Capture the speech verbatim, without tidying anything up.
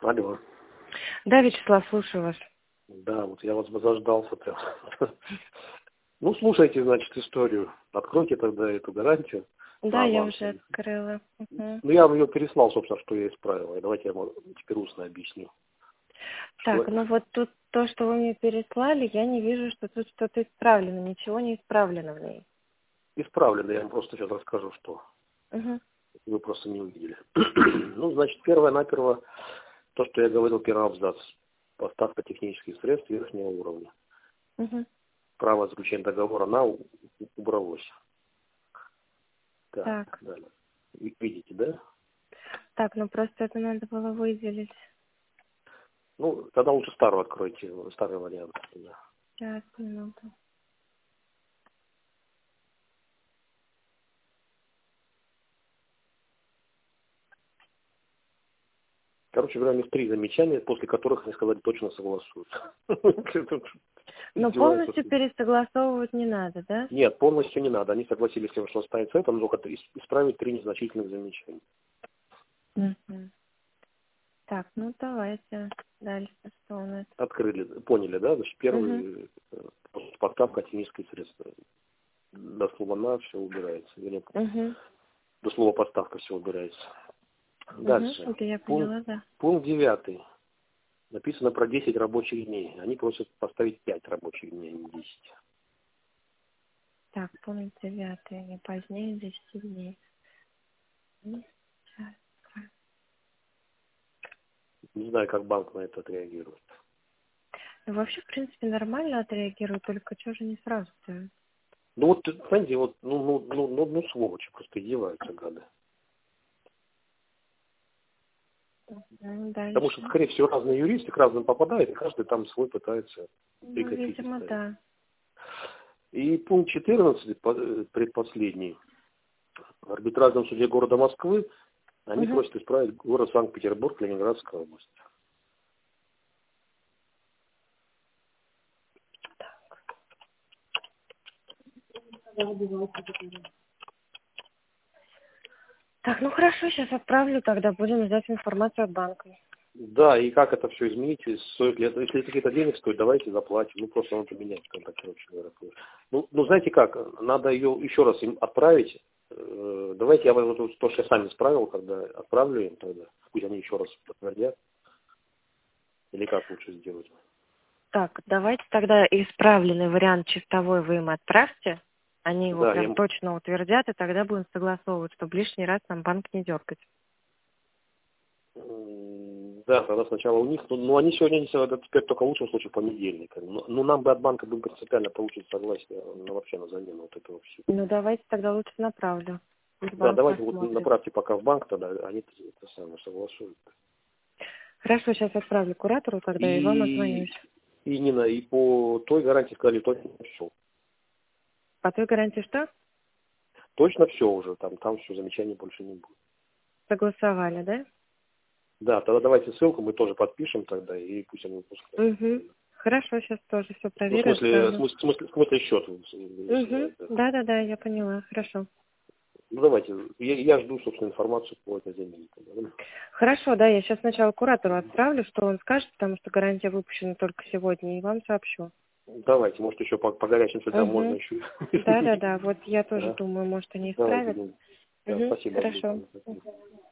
Алло. Да, Вячеслав, слушаю вас. Да, вот я вас бы заждался прям. Ну, слушайте, значит, историю. Откройте тогда эту гарантию Да, на я авансе. уже открыла. Угу. Ну, я вам ее переслал, собственно, что я исправил. И давайте я вам теперь устно объясню. Так, Что ну вот тут то, что вы мне переслали, я не вижу, что тут что-то исправлено. Ничего не исправлено в ней. исправлено, я вам просто сейчас расскажу, что Угу. вы просто не увидели. Ну, значит, первое-наперво, то, что я говорил, первый абзац. Поставка технических средств верхнего уровня. Угу. Право заключения договора на у- убралось. Так, Так. далее. Ви- Видите, да? Так, ну просто это надо было выделить. Ну, тогда лучше старую откройте, старый вариант. Да. Сейчас, минуту. Короче говоря, у них три замечания, после которых они сказали, точно согласуются. Но Издеваются. полностью пересогласовывать не надо, да? Нет, полностью не надо. Они согласились с тем, что останется это, но только ис- исправить три незначительных замечания. Угу. Так, ну давайте дальше, что у нас. Открыли, поняли, да? Значит, Угу. первый э, поставка технических средств. До слова «на» все убирается. Вернее, Угу. до слова «поставка» все убирается. Угу. Дальше. Это я Пункт, поняла, да. пункт девятый. Написано про десять рабочих дней. Они просят поставить пять рабочих дней, а не десять. Так, пункт девятый, не позднее десяти дней. М, сейчас. Не знаю, как банк на это отреагирует. Ну, вообще, в принципе, нормально отреагируют, только что же не сразу-то? Ну вот, знаете, вот, ну, ну, ну, ну, ну, сволочи, просто издеваются, гады. Ну, Потому что, дальше. скорее всего, разные юристы к разным попадают, и каждый там свой пытается Ну, прикопить и видимо, ставить. да. И пункт четырнадцатый, по- э, предпоследний. В арбитражном суде города Москвы они Угу. просят исправить город Санкт-Петербург, Ленинградская область. Так, ну хорошо, сейчас отправлю, тогда будем ждать информацию от банка. Да, и как это все изменить? И стоит ли это, если это какие-то денег стоит, давайте заплатим. Ну, просто надо поменять, как так, короче говоря. Ну, ну, знаете как, надо ее еще раз им отправить. Э, Давайте я вот вот то, что я сам исправил, когда отправлю им тогда, пусть они еще раз подтвердят. Или как лучше сделать? Так, давайте тогда исправленный вариант чистовой вы им отправьте. Они его Да, я, прям точно утвердят, и тогда будем согласовывать, чтобы лишний раз нам банк не дергать. м, да, тогда сначала у них, ну, ну, они сегодня, не сегодня, теперь только в лучшем случае понедельник. Ну, ну, нам бы от банка бы принципиально получить согласие ну, вообще на замену вот этого всего. Ну, давайте тогда лучше направлю. Пусть Да, банк давайте вот посмотрит. направьте пока в банк, тогда они это самое согласуют. Хорошо, сейчас отправлю куратору, тогда и вам И, отзвонюсь. и Нина, и по той гарантии сказали точно все. По той гарантии что? Точно все уже, там, там все, замечаний больше не будет. Согласовали, да? Да, тогда давайте ссылку, мы тоже подпишем тогда, и пусть они выпускают. Угу. Хорошо, сейчас тоже все Ну, в проверю. смысле, в отправлю. смысле, в смысле, в смысле счет Угу. высылают, да. Да-да-да, я поняла. Хорошо. Ну, давайте, я, я жду, собственно, информацию по этой замене. тогда, да. Хорошо, да, я сейчас сначала куратору отправлю, что он скажет, потому что гарантия выпущена только сегодня, и вам сообщу. Давайте, может, еще по, по горячим следам можно Угу. еще. Да-да-да, вот я тоже Да. думаю, может, они Давайте, исправят. Нина. Да, Угу. спасибо. Хорошо. огромное.